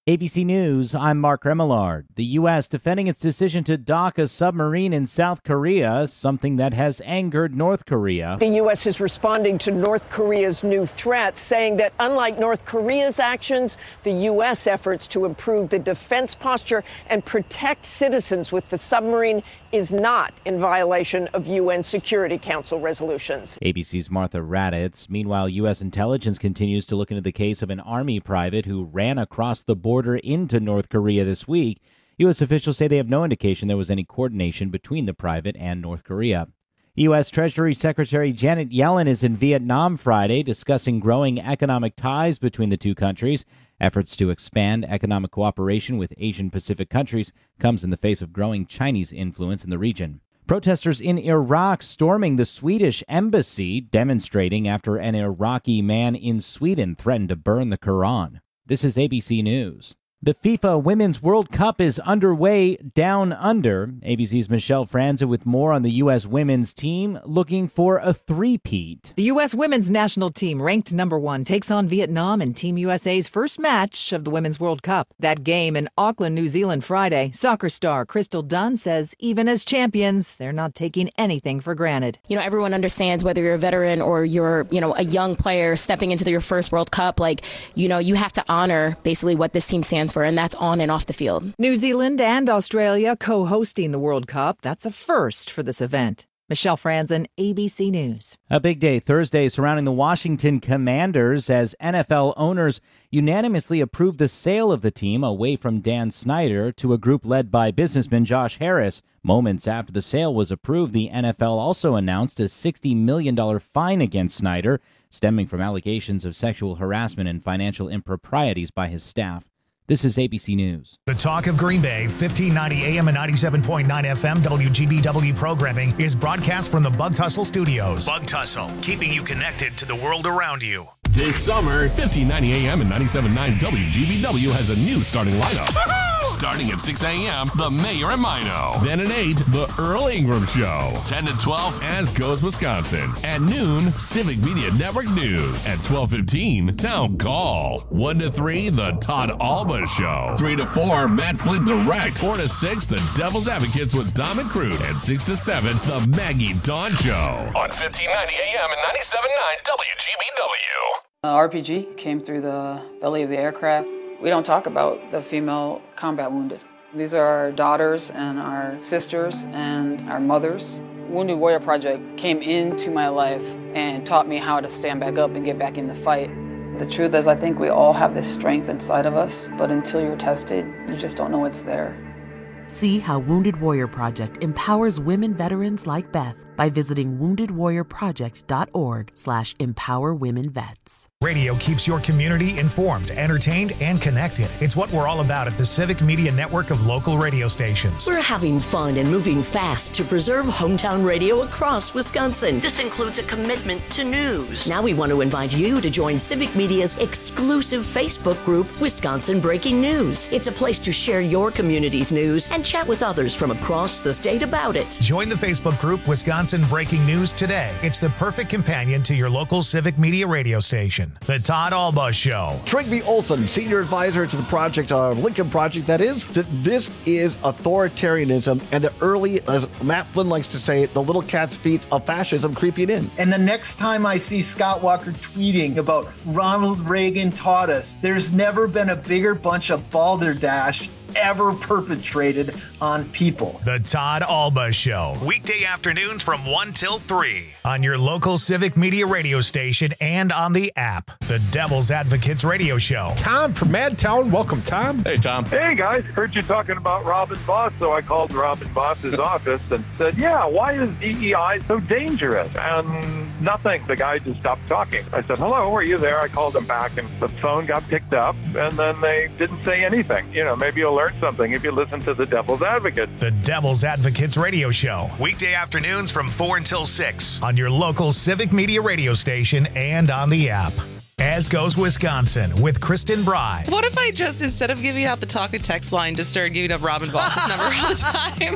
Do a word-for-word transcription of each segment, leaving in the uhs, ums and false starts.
A B C News, I'm Mark Remillard. The U S defending its decision to dock a submarine in South Korea, something that has angered North Korea. The U S is responding to North Korea's new threat, saying that unlike North Korea's actions, the U S efforts to improve the defense posture and protect citizens with the submarine is not in violation of U N Security Council resolutions. A B C's Martha Raddatz. Meanwhile, U S intelligence continues to look into the case of an Army private who ran across the border into North Korea this week. U S officials say they have no indication there was any coordination between the private and North Korea. U S. Treasury Secretary Janet Yellen is in Vietnam Friday discussing growing economic ties between the two countries. Efforts to expand economic cooperation with Asian Pacific countries comes in the face of growing Chinese influence in the region. Protesters in Iraq storming the Swedish embassy, demonstrating after an Iraqi man in Sweden threatened to burn the Quran. This is A B C News. The FIFA Women's World Cup is underway down under. A B C's Michelle Franza with more on the U S women's team looking for a three-peat. The U S women's national team, ranked number one, takes on Vietnam in Team U S A's first match of the Women's World Cup. That game in Auckland, New Zealand Friday. Soccer star Crystal Dunn says even as champions, they're not taking anything for granted. You know, everyone understands whether you're a veteran or you're, you know, a young player stepping into your first World Cup. Like, you know, you have to honor basically what this team stands for, and that's on and off the field. New Zealand and Australia co-hosting the World Cup. That's a first for this event. Michelle Franzen, A B C News. A big day Thursday surrounding the Washington Commanders as N F L owners unanimously approved the sale of the team away from Dan Snyder to a group led by businessman Josh Harris. Moments after the sale was approved, the N F L also announced a sixty million dollars fine against Snyder, stemming from allegations of sexual harassment and financial improprieties by his staff. This is A B C News. The Talk of Green Bay, fifteen ninety A M and ninety-seven point nine F M W G B W programming is broadcast from the Bug Tussle Studios. Bug Tussle, keeping you connected to the world around you. This summer, fifteen ninety A M and ninety-seven point nine W G B W has a new starting lineup. Starting at six A M, The Mayor and Mino. Then at eight, The Earl Ingram Show. ten to twelve, As Goes Wisconsin. At noon, Civic Media Network News. At twelve fifteen, Town Call. one to three, The Todd Alba Show. three to four, Matt Flint Direct. four to six, The Devil's Advocates with Dom and Crude. And six to seven, The Maggie Dawn Show. On fifteen ninety A M and ninety-seven point nine W G B W. Uh, R P G came through the belly of the aircraft. We don't talk about the female combat wounded. These are our daughters and our sisters and our mothers. Wounded Warrior Project came into my life and taught me how to stand back up and get back in the fight. The truth is, I think we all have this strength inside of us, but until you're tested, you just don't know it's there. See how Wounded Warrior Project empowers women veterans like Beth by visiting wounded warrior project dot org slash empower women vets. Radio keeps your community informed, entertained, and connected. It's what we're all about at the Civic Media Network of local radio stations. We're having fun and moving fast to preserve hometown radio across Wisconsin. This includes a commitment to news. Now we want to invite you to join Civic Media's exclusive Facebook group, Wisconsin Breaking News. It's a place to share your community's news and chat with others from across the state about it. Join the Facebook group Wisconsin Breaking News today. It's the perfect companion to your local Civic Media radio station. The Todd Alba Show. Trygve Olsen, senior advisor to the project, uh, Lincoln Project, that is, that this is authoritarianism and the early, as Matt Flynn likes to say, the little cat's feet of fascism creeping in. And the next time I see Scott Walker tweeting about Ronald Reagan taught us, there's never been a bigger bunch of balderdash ever perpetrated on people. The Todd Alba Show. Weekday afternoons from one till three on your local Civic Media radio station and on the app. The Devil's Advocates Radio Show. Tom from Madtown. Welcome, Tom. Hey, Tom. Hey, guys. Heard you talking about Robin Voss, so I called Robin Voss's office and said, yeah, why is D E I so dangerous? And nothing. The guy just stopped talking. I said, hello, are you there? I called him back, and the phone got picked up, and then they didn't say anything. You know, maybe you'll learn something if you listen to the Devil's Advocate. The Devil's Advocates Radio Show. Weekday afternoons from four until six on your local Civic Media radio station and on the app. As Goes Wisconsin with Kristen Bry. What if I just, instead of giving out the talk and text line, just started giving up Robin Voss's number all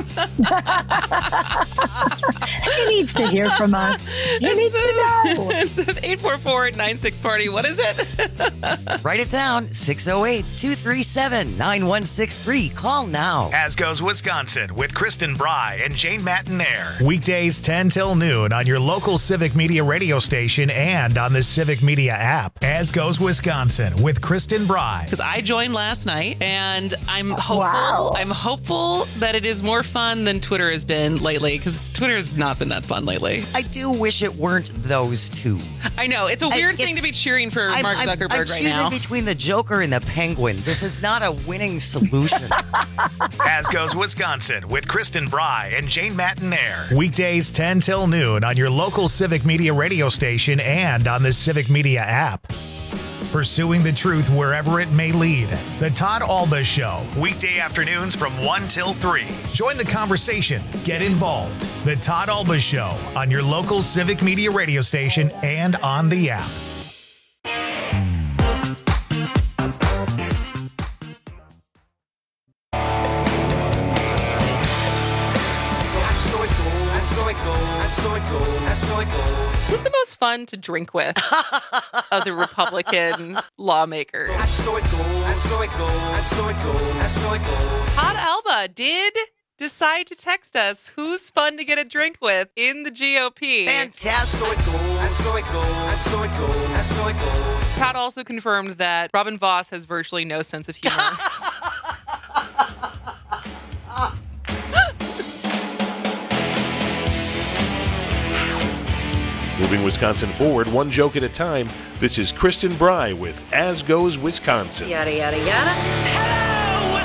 the time? He needs to hear from us. He it's needs so, to know. It's eight four four nine six party. What is it? Write it down. six oh eight, two three seven, nine one six three. Call now. As Goes Wisconsin with Kristen Bry and Jane Matinaire. Weekdays ten till noon on your local Civic Media radio station and on the Civic Media app. As Goes Wisconsin with Kristen Bry. Because I joined last night, and I'm hopeful. Wow. I'm hopeful that it is more fun than Twitter has been lately. Because Twitter has not been that fun lately. I do wish it weren't those two. I know it's a weird I, thing to be cheering for I'm, Mark I'm, Zuckerberg I'm right choosing now. between the Joker and the Penguin. This is not a winning solution. As Goes Wisconsin with Kristen Bry and Jane Matinaire. Weekdays ten till noon on your local Civic Media radio station and on the Civic Media app. Pursuing the truth wherever it may lead. The Todd Alba Show. Weekday afternoons from one till three. Join the conversation. Get involved. The Todd Alba Show on your local Civic Media radio station and on the app. Who's the most fun to drink with of the Republican lawmakers? Todd Alba did decide to text us who's fun to get a drink with in the G O P. Fantastic. Todd also confirmed that Robin Voss has virtually no sense of humor. Moving Wisconsin forward, one joke at a time. This is Kristen Bry with As Goes Wisconsin. Yada, yada, yada. Hello,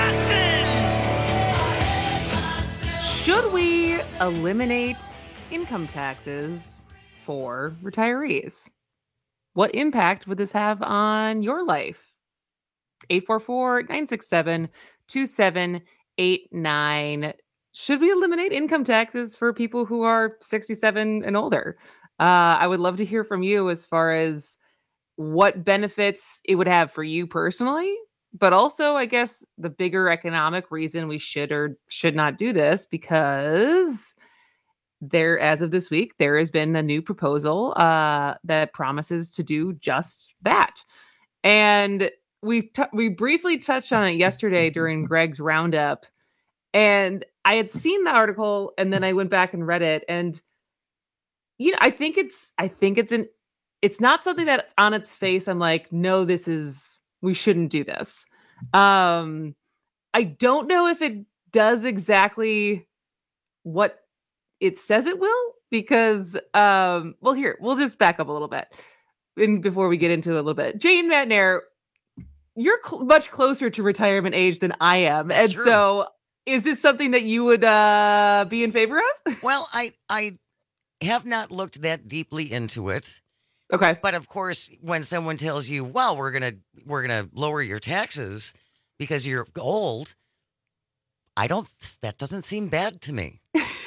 Wisconsin! Should we eliminate income taxes for retirees? What impact would this have on your life? eight four four, nine six seven, two seven eight nine. Should we eliminate income taxes for people who are sixty-seven and older? Uh, I would love to hear from you as far as what benefits it would have for you personally, but also, I guess, the bigger economic reason we should or should not do this, because there, as of this week, there has been a new proposal uh, that promises to do just that. And we t- we briefly touched on it yesterday during Greg's roundup. And I had seen the article and then I went back and read it. And, you know, I think it's, I think it's an, it's not something that's on its face. I'm like, no, this is, we shouldn't do this. Um, I don't know if it does exactly what it says it will, because, um, well, here, we'll just back up a little bit and before we get into it a little bit. Jane Matinaire, you're cl- much closer to retirement age than I am. That's and true. So is this something that you would uh, be in favor of? Well, I, I have not looked that deeply into it. Okay. But of course, when someone tells you, well, we're going to we're going to lower your taxes because you're old, I don't that doesn't seem bad to me.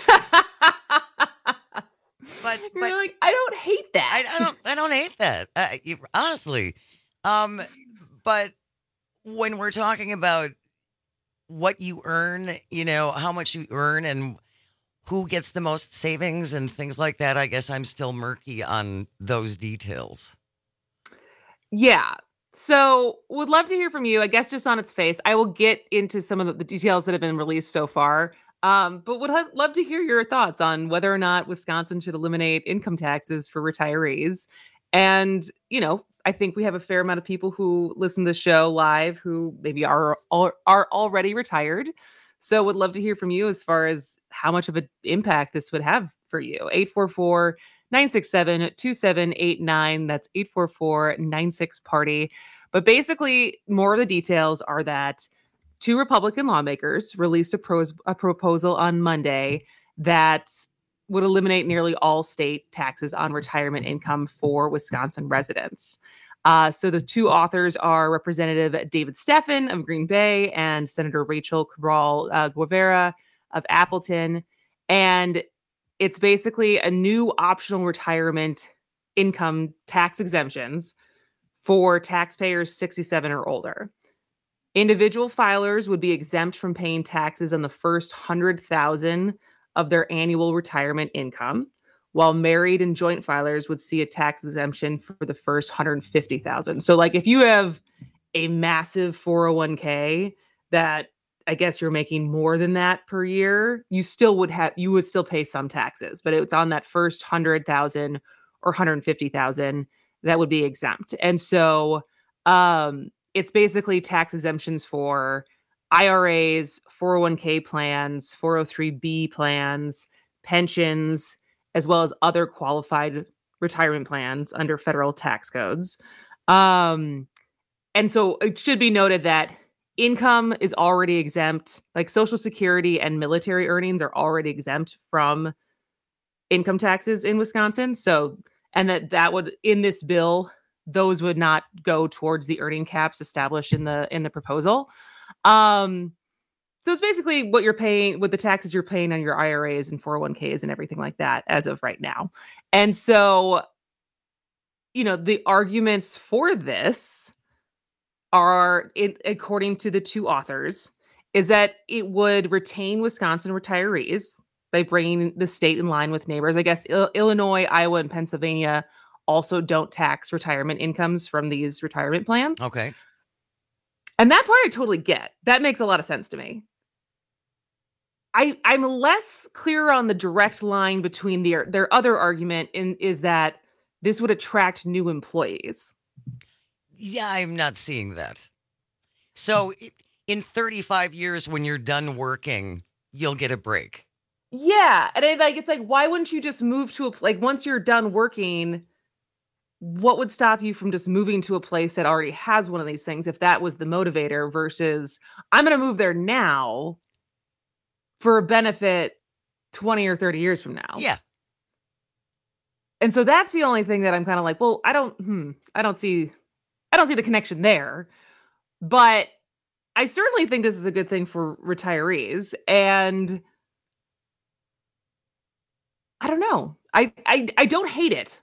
But, You're but like, I don't hate that. I, I don't I don't hate that. Uh, you, honestly. Um but when we're talking about what you earn, you know, how much you earn and who gets the most savings and things like that, I guess I'm still murky on those details. Yeah. So would love to hear from you. I guess just on its face, I will get into some of the, the details that have been released so far. Um, but would ha- love to hear your thoughts on whether or not Wisconsin should eliminate income taxes for retirees. And, you know, I think we have a fair amount of people who listen to the show live who maybe are are already retired. So would love to hear from you as far as how much of an impact this would have for you. eight four four, nine six seven, two seven eight nine. That's eight four four, nine six party. But basically, more of the details are that two Republican lawmakers released a, pros- a proposal on Monday that would eliminate nearly all state taxes on retirement income for Wisconsin residents. Uh, so the two authors are Representative David Steffen of Green Bay and Senator Rachel Cabral uh, Guevara of Appleton. And it's basically a new optional retirement income tax exemptions for taxpayers sixty-seven or older. Individual filers would be exempt from paying taxes on the first one hundred thousand dollars of their annual retirement income, while married and joint filers would see a tax exemption for the first one hundred fifty thousand dollars. So like if you have a massive four oh one k that I guess you're making more than that per year, you still would have, you would still pay some taxes, but it's on that first one hundred thousand or one hundred fifty thousand that would be exempt. And so um, it's basically tax exemptions for I R As, four oh one k plans, four oh three b plans, pensions, as well as other qualified retirement plans under federal tax codes. Um, and so it should be noted that income is already exempt, like Social Security and military earnings are already exempt from income taxes in Wisconsin. So, and that that would, in this bill, those would not go towards the earning caps established in the in the proposal. Um, so it's basically what you're paying with the taxes you're paying on your I R As and four oh one k's and everything like that as of right now. And so, you know, the arguments for this are, it, according to the two authors, is that it would retain Wisconsin retirees by bringing the state in line with neighbors. I guess Il- Illinois, Iowa, and Pennsylvania also don't tax retirement incomes from these retirement plans. Okay. And that part I totally get. That makes a lot of sense to me. I, I'm less clear on the direct line between their, their other argument in, is that this would attract new employees. Yeah, I'm not seeing that. So in thirty-five years, when you're done working, you'll get a break. Yeah. And I, like, it's like, why wouldn't you just move to a, like, once you're done working, what would stop you from just moving to a place that already has one of these things if that was the motivator versus I'm going to move there now for a benefit twenty or thirty years from now? Yeah. And so that's the only thing that I'm kind of like, well, I don't, hmm, I don't see, I don't see the connection there, but I certainly think this is a good thing for retirees. And I don't know. I, I, I don't hate it.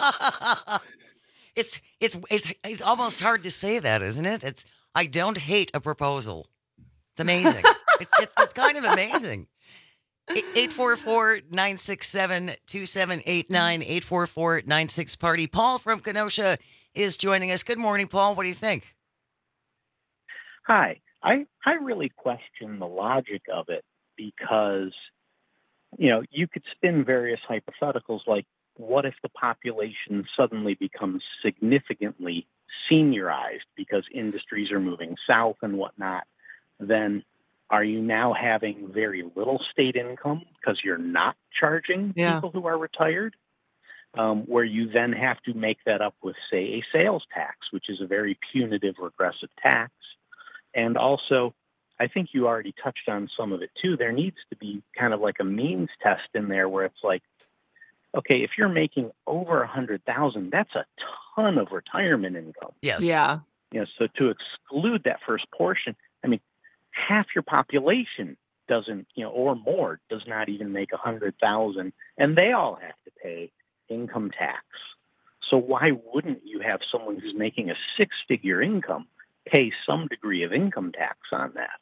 it's, it's, it's, it's almost hard to say that, isn't it? It's, I don't hate a proposal. It's amazing. it's, it's, it's kind of amazing. eight four four, nine six seven, two seven eight nine, eight four four, nine six party. Paul from Kenosha is joining us. Good morning, Paul. What do you think? Hi. I, I really question the logic of it because, you know, you could spin various hypotheticals like, what if the population suddenly becomes significantly seniorized because industries are moving south and whatnot? Then are you now having very little state income because you're not charging Yeah. people who are retired? Um, where you then have to make that up with, say, a sales tax, which is a very punitive, regressive tax. And also, I think you already touched on some of it too. There needs to be kind of like a means test in there where it's like, okay, if you're making over a hundred thousand, that's a ton of retirement income. Yes. Yeah. You know, so to exclude that first portion, I mean, half your population doesn't, you know, or more does not even make a hundred thousand, and they all have to pay income tax. So why wouldn't you have someone who's making a six-figure income pay some degree of income tax on that?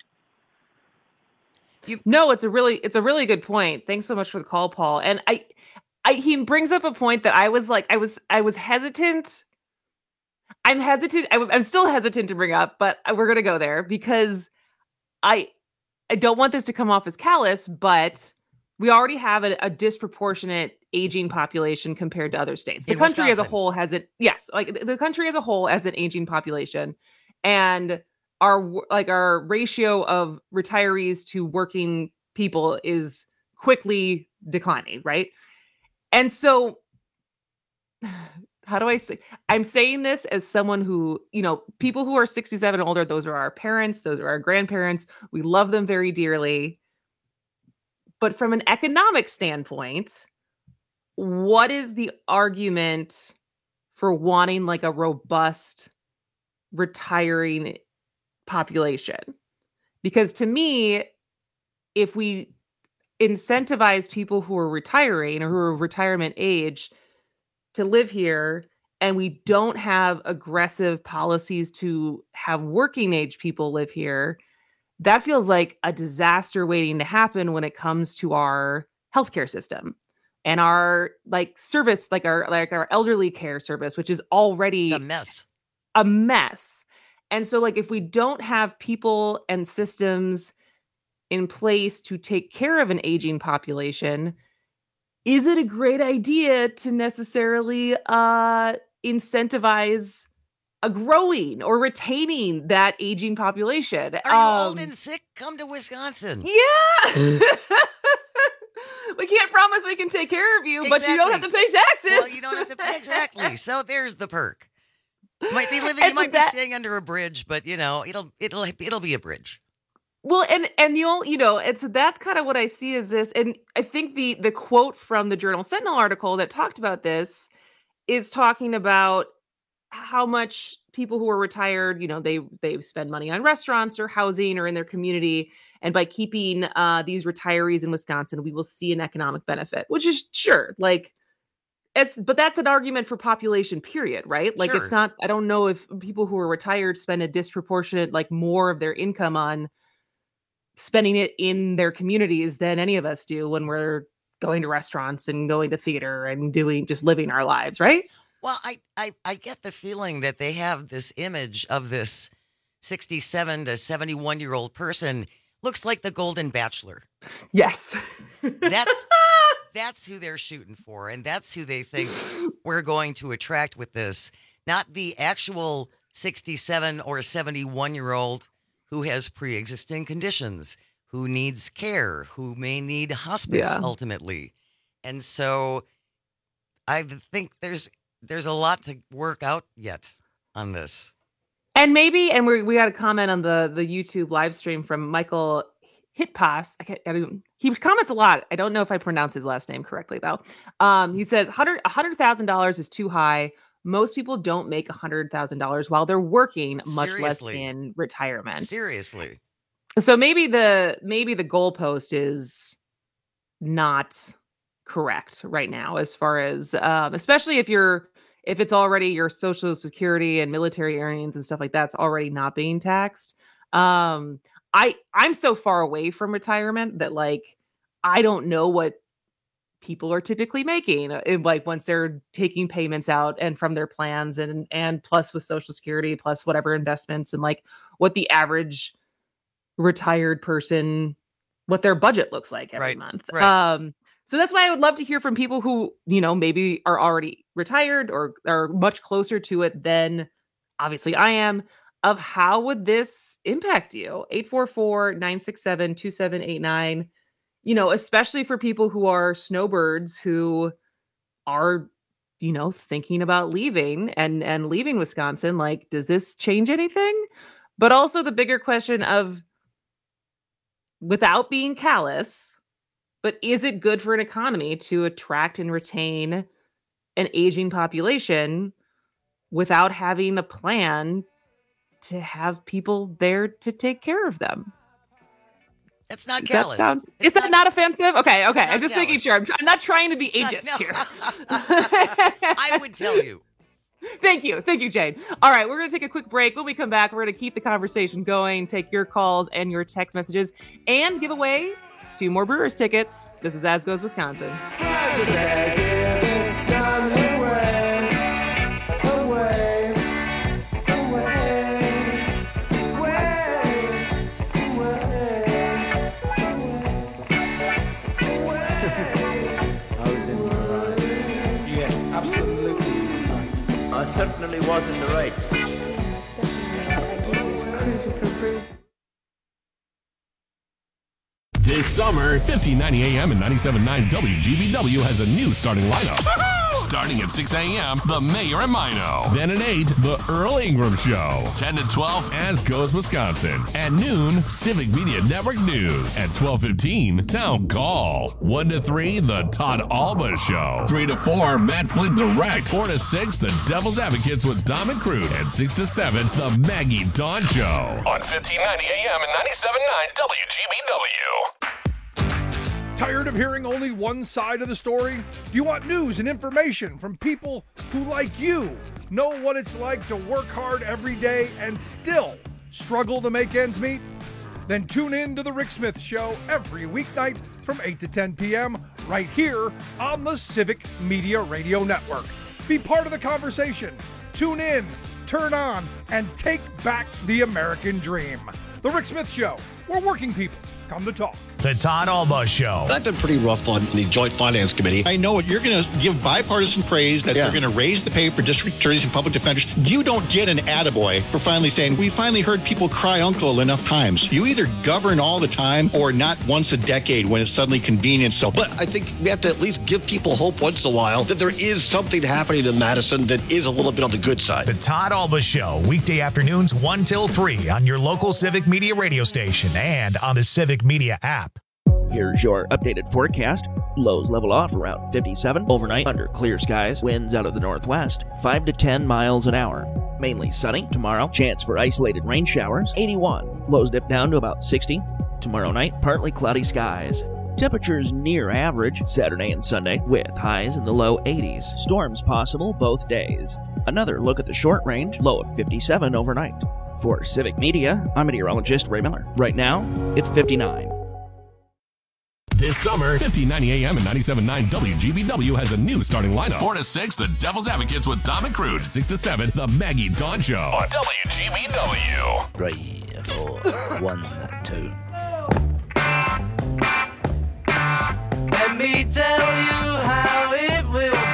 You, no, it's a really, it's a really good point. Thanks so much for the call, Paul. And I, I, he brings up a point that I was like, I was, I was hesitant. I'm hesitant. I, I'm still hesitant to bring up, but we're going to go there because I, I don't want this to come off as callous, but we already have a, a disproportionate aging population compared to other states. The In country as a Wisconsin. whole has it. Yes. Like the country as a whole has an aging population, and our, like our ratio of retirees to working people is quickly declining. Right. And so how do I say, I'm saying this as someone who, you know, people who are sixty-seven and older, those are our parents, those are our grandparents. We love them very dearly. But from an economic standpoint, what is the argument for wanting like a robust retiring population? Because to me, if we incentivize people who are retiring or who are retirement age to live here, and we don't have aggressive policies to have working age people live here, that feels like a disaster waiting to happen when it comes to our healthcare system. and our like service, like our like our elderly care service, which is already it's a mess. A mess. And so like if we don't have people and systems in place to take care of an aging population, is it a great idea to necessarily uh, incentivize a growing or retaining that aging population? Are you um, old and sick? Come to Wisconsin. Yeah. We can't promise we can take care of you, Exactly. but you don't have to pay taxes. Well, you don't have to pay exactly. So there's the perk. You might be living, you And might that- be staying under a bridge, but you know it'll it'll it'll be a bridge. Well, and and the only, you know, it's that's kind of what I see as this, and I think the the quote from the Journal Sentinel article that talked about this is talking about how much people who are retired, you know, they they spend money on restaurants or housing or in their community, and by keeping uh, these retirees in Wisconsin, we will see an economic benefit, which is sure, like. It's, but that's an argument for population, period, right? Like, Sure. it's not, I don't know if people who are retired spend a disproportionate, like more of their income on spending it in their communities than any of us do when we're going to restaurants and going to theater and doing, just living our lives, right? Well, I, I, I get the feeling that they have this image of this sixty-seven to seventy-one year old person looks like the Golden Bachelor. Yes. That's that's who they're shooting for, and that's who they think we're going to attract with this. Not the actual sixty-seven or seventy-one year old who has pre-existing conditions, who needs care, who may need hospice Yeah. ultimately. And so I think there's there's a lot to work out yet on this. And maybe, and we we got a comment on the the YouTube live stream from Michael Hitpass. I can't, I don't, he comments a lot. I don't know if I pronounce his last name correctly though. Um, he says one hundred thousand dollars is too high. Most people don't make one hundred thousand dollars while they're working, much Seriously. less in retirement. Seriously. So maybe the maybe the goalpost is not correct right now, as far as um, especially if you're if it's already your Social Security and military earnings and stuff like that's already not being taxed. Um, I I'm so far away from retirement that like I don't know what people are typically making, uh, like once they're taking payments out and from their plans and and plus with Social Security plus whatever investments, and like what the average retired person, what their budget looks like every Right, month. right. Um, so that's why I would love to hear from people who, you know, maybe are already retired or are much closer to it than obviously I am, of how would this impact you? eight four four, nine six seven, two seven eight nine. You know, especially for people who are snowbirds who are, you know, thinking about leaving and and leaving Wisconsin. Like, does this change anything? But also the bigger question of, without being callous, but is it good for an economy to attract and retain an aging population without having a plan to have people there to take care of them? That's not Does that callous. sound- is that not offensive? Okay, okay. I'm just making callous. sure. I'm, I'm not trying to be ageist No. here. I would tell you. Thank you. Thank you, Jane. All right, we're going to take a quick break. When we come back, we're going to keep the conversation going, take your calls and your text messages, and give away two more Brewers tickets. This is As Goes Wisconsin. Yes, absolutely right. I certainly was in the right. This summer, fifteen ninety A M and ninety-seven point nine W G B W has a new starting lineup. Starting at six A M, The Mayor and Mino. Then at eight, The Earl Ingram Show. ten to twelve, As Goes Wisconsin. At noon, Civic Media Network News. At twelve fifteen, Town Call. one to three, The Todd Alba Show. three to four, Matt Flint Direct. four to six, The Devil's Advocates with Dom and Crude. And six to seven, The Maggie Dawn Show. On fifteen ninety A M and ninety-seven point nine W G B W. Tired of hearing only one side of the story? Do you want news and information from people who, like you, know what it's like to work hard every day and still struggle to make ends meet? Then tune in to The Rick Smith Show every weeknight from eight to ten p.m. right here on the Civic Media Radio Network. Be part of the conversation. Tune in, turn on, and take back the American dream. The Rick Smith Show, where working people come to talk. The Todd Alba Show. I've been pretty rough on the Joint Finance Committee. I know you're going to give bipartisan praise that yeah. they're going to raise the pay for district attorneys and public defenders. You don't get an attaboy for finally saying, we finally heard people cry uncle enough times. You either govern all the time or not once a decade when it's suddenly convenient. So, but I think we have to at least give people hope once in a while that there is something happening in Madison that is a little bit on the good side. The Todd Alba Show, weekday afternoons one till three on your local Civic Media radio station and on the Civic Media app. Here's your updated forecast. Lows level off around fifty-seven. Overnight, under clear skies. Winds out of the northwest, five to ten miles an hour. Mainly sunny. Tomorrow, chance for isolated rain showers. eighty-one. Lows dip down to about sixty. Tomorrow night, partly cloudy skies. Temperatures near average Saturday and Sunday, with highs in the low eighties. Storms possible both days. Another look at the short range, low of fifty-seven overnight. For Civic Media, I'm meteorologist Ray Miller. Right now, it's fifty-nine. This summer, fifteen ninety A M and ninety-seven point nine W G B W has a new starting lineup. four to six, The Devil's Advocates with Tom and Crude. six to seven, The Maggie Dawn Show on W G B W. Three, four, one, two. Let me tell you how it will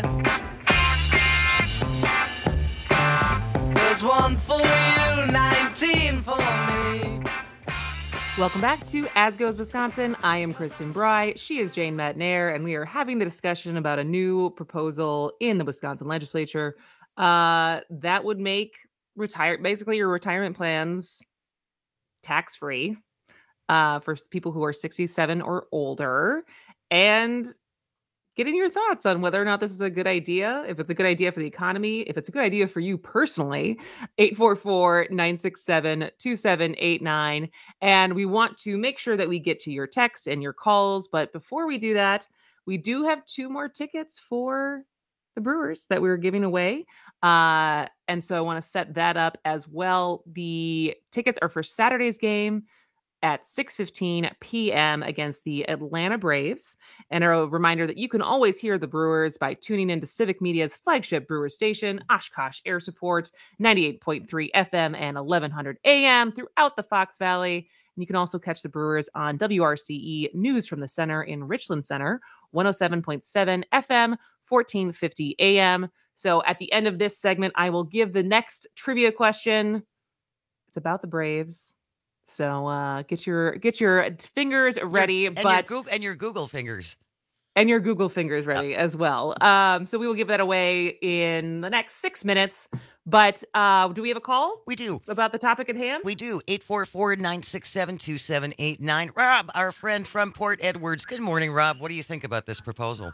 be. There's one for you, nineteen for me. Welcome back to As Goes Wisconsin. I am Kristen Bry. She is Jane Matnair, and we are having the discussion about a new proposal in the Wisconsin legislature uh, that would make retire basically your retirement plans tax-free uh, for people who are sixty-seven or older. And getting your thoughts on whether or not this is a good idea, if it's a good idea for the economy, if it's a good idea for you personally. Eight four four, nine six seven, two seven eight nine. And we want to make sure that we get to your texts and your calls. But before we do that, we do have two more tickets for the Brewers that we're giving away. Uh, and so I want to set that up as well. The tickets are for Saturday's game at six fifteen p.m. against the Atlanta Braves. And a reminder that you can always hear the Brewers by tuning into Civic Media's flagship Brewer station, Oshkosh Air Support, ninety-eight point three F M and eleven hundred A M throughout the Fox Valley. And you can also catch the Brewers on W R C E News from the Center in Richland Center, one oh seven point seven F M, fourteen fifty A M. So at the end of this segment, I will give the next trivia question. It's about the Braves. So uh, get your get your fingers ready, your, and but your Google, and your Google fingers, and your Google fingers ready yeah. as well. Um, so we will give that away in the next six minutes. But uh, do we have a call? We do about the topic at hand. We do eight four four, nine six seven, two seven eight nine. Rob, our friend from Port Edwards. Good morning, Rob. What do you think about this proposal?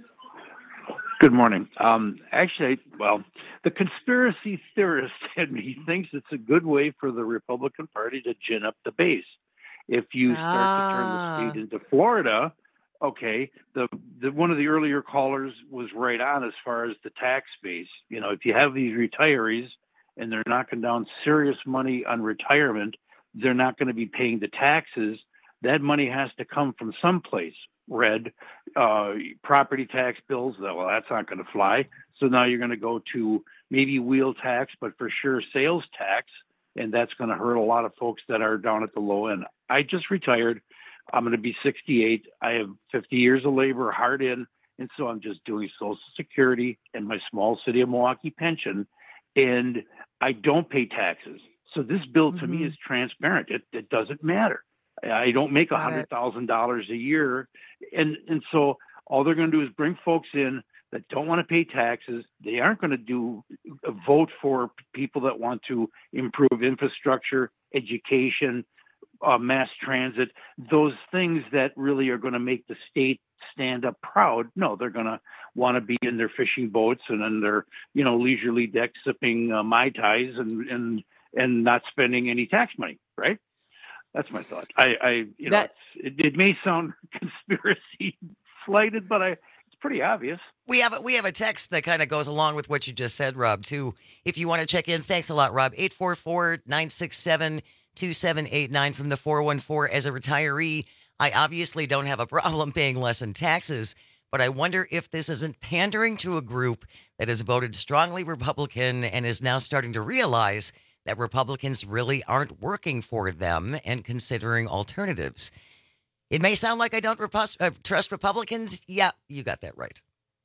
Good morning. Um, actually, well, the conspiracy theorist in me thinks it's a good way for the Republican Party to gin up the base. If you start ah. to turn the state into Florida, okay, the, the one of the earlier callers was right on as far as the tax base. You know, if you have these retirees and they're knocking down serious money on retirement, they're not going to be paying the taxes. That money has to come from someplace. Red uh, property tax bills. Well, that's not going to fly. So now you're going to go to maybe wheel tax, but for sure sales tax, and that's going to hurt a lot of folks that are down at the low end. I just retired. I'm going to be sixty-eight. I have fifty years of labor, hard in, and so I'm just doing Social Security and my small city of Milwaukee pension, and I don't pay taxes. So this bill to mm-hmm. me is transparent. It, it doesn't matter. I don't make one hundred thousand dollars a year. And and so all they're going to do is bring folks in that don't want to pay taxes. They aren't going to do vote for people that want to improve infrastructure, education, uh, mass transit, those things that really are going to make the state stand up proud. No, they're going to want to be in their fishing boats and in their, you know, leisurely deck sipping uh, Mai Tais and, and, and not spending any tax money, right? That's my thought. I, I you know, that, it, it may sound conspiracy slighted, but I, it's pretty obvious. We have a, we have a text that kind of goes along with what you just said, Rob, too. If you want to check in, thanks a lot, Rob. eight four four, nine six seven, two seven eight nine from the four one four. As a retiree, I obviously don't have a problem paying less in taxes, but I wonder if this isn't pandering to a group that has voted strongly Republican and is now starting to realize that Republicans really aren't working for them and considering alternatives. It may sound like I don't repus- uh, trust Republicans. Yeah, you got that right.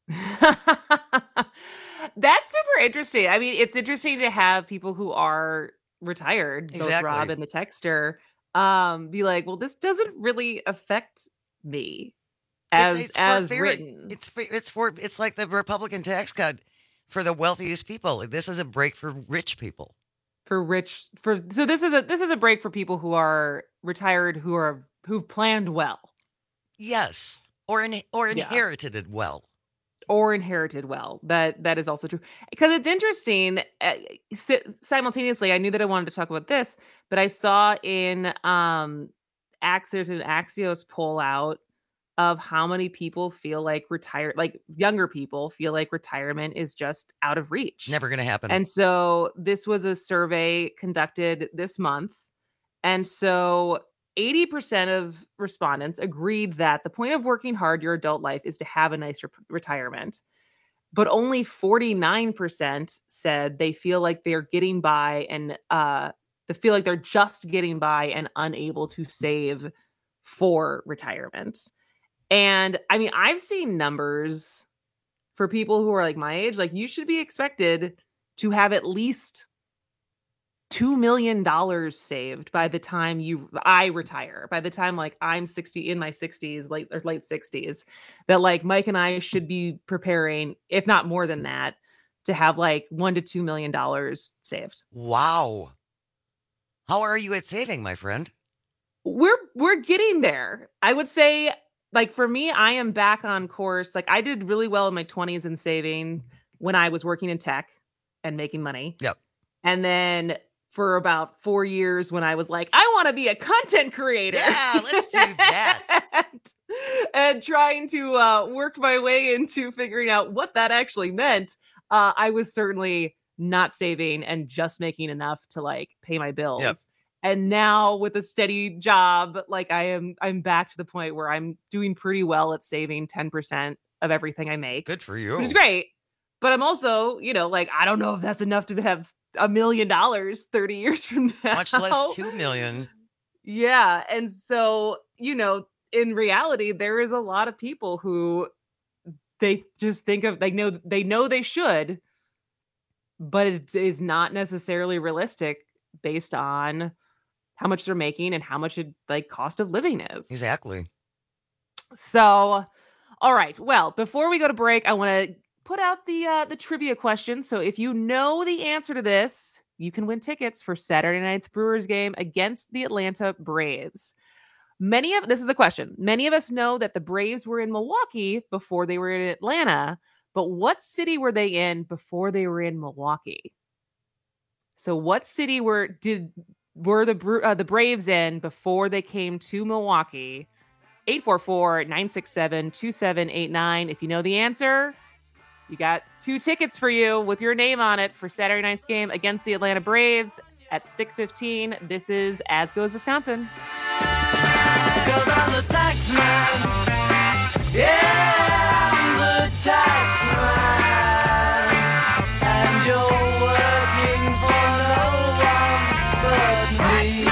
That's super interesting. I mean, it's interesting to have people who are retired, both Exactly. Rob and the texter, um, be like, well, this doesn't really affect me as it's, it's for as very- written. It's for, it's for it's like the Republican tax cut for the wealthiest people. This is a break for rich people. For rich for so this is a this is a break for people who are retired who are who've planned well. Yes, or in, or Yeah. inherited it well. Or inherited well. That that is also true. Because it's interesting. Uh, si- simultaneously, I knew that I wanted to talk about this, but I saw in um, Ax there's an Axios poll out of how many people feel like retired, like younger people feel like retirement is just out of reach. Never going to happen. And so this was a survey conducted this month, and so eighty percent of respondents agreed that the point of working hard your adult life is to have a nice re- retirement. But only forty-nine percent said they feel like they're getting by and uh, they feel like they're just getting by and unable to save for retirement. And I mean, I've seen numbers for people who are like my age, like you should be expected to have at least two million dollars saved by the time you I retire, by the time like I'm sixty, in my sixties, late or late sixties, that like Mike and I should be preparing, if not more than that, to have like one to two million dollars saved. Wow. How are you at saving, my friend? We're we're getting there. I would say, like for me, I am back on course. Like I did really well in my twenties in saving when I was working in tech and making money. Yep. And then for about four years when I was like, I want to be a content creator. Yeah, let's do that. and, and trying to uh, work my way into figuring out what that actually meant. Uh, I was certainly not saving and just making enough to like pay my bills. Yep. And now with a steady job, like I am, I'm back to the point where I'm doing pretty well at saving ten percent of everything I make. Good for you. Which is great. But I'm also, you know, like, I don't know if that's enough to have a million dollars thirty years from now. Much less two million. Yeah. And so, you know, in reality, there is a lot of people who they just think of, they know, they know they should, but it is not necessarily realistic based on how much they're making and how much it, like cost of living is. Exactly. So, all right. Well, before we go to break, I want to put out the uh, the trivia question. So if you know the answer to this, you can win tickets for Saturday night's Brewers game against the Atlanta Braves. Many of this is the question. Many of us know that the Braves were in Milwaukee before they were in Atlanta, but what city were they in before they were in Milwaukee? So what city were did were the uh, the Braves in before they came to Milwaukee? eight four four, nine six seven, two seven eight nine. If you know the answer, you got two tickets for you with your name on it for Saturday night's game against the Atlanta Braves at six fifteen. This is As Goes Wisconsin. Cause I'm the tax man. Yeah, I'm the tax man. And you're working for no one but me.